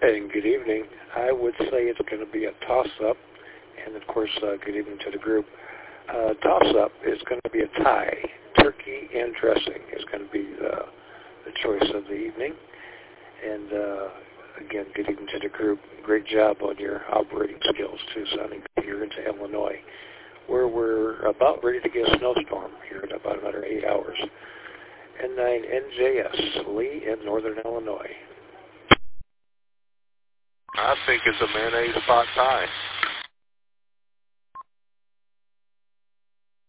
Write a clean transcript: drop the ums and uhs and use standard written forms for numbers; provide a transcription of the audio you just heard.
And good evening. I would say it's going to be a toss-up, and of course, good evening to the group. Toss-up is going to be a tie. Turkey and dressing is going to be the choice of the evening. And again, good evening to the group. Great job on your operating skills, too, sounding good here into Illinois, where we're about ready to get a snowstorm here in about another 8 hours. N9NJS, Lee in Northern Illinois. I think it's a mayonnaise pot tie.